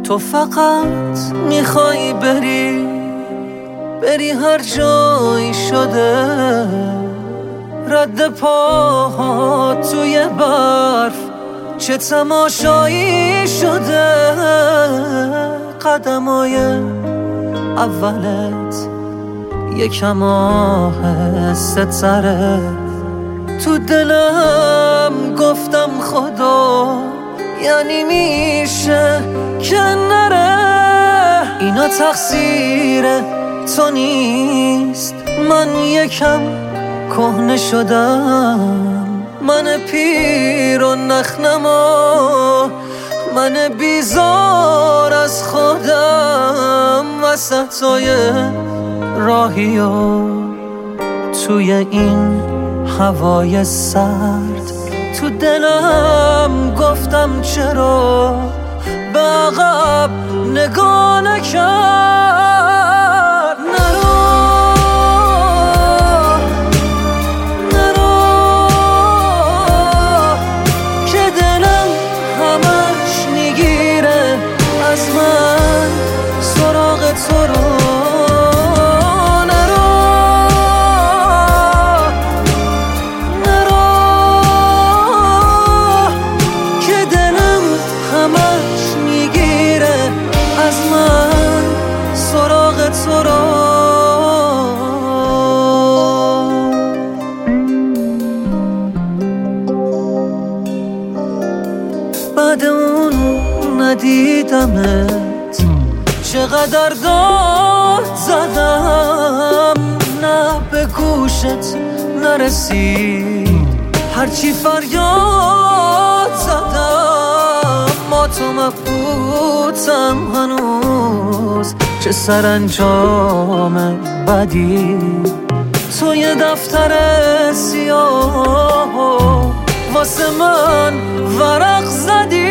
تو فقط میخوای بری هر جایی شده، رد پاها توی برف چه تماشایی شده. قدمای اولت یکم آهسته تره، تو دلم گفتم خدا یعنی میشه که نره. اینا تقصیر تو نیست، من یکم کهنه شدم، من پیر و نخنما، من بیزار از خودم. وسطای راهی و توی این هوای سرد، تو دلم گفتم چرا به عقب نگاه نکرد. نرو که دلم همش میگیره از من سراغ تو رو. بعد اون ندیدمت چقدر داد زدم، نه به گوشت نرسید هرچی فریاد زدم. ما تو مبهوتم هنوز، چه سرانجام بدی توی دفتر سیاه واسه من ورق زدی.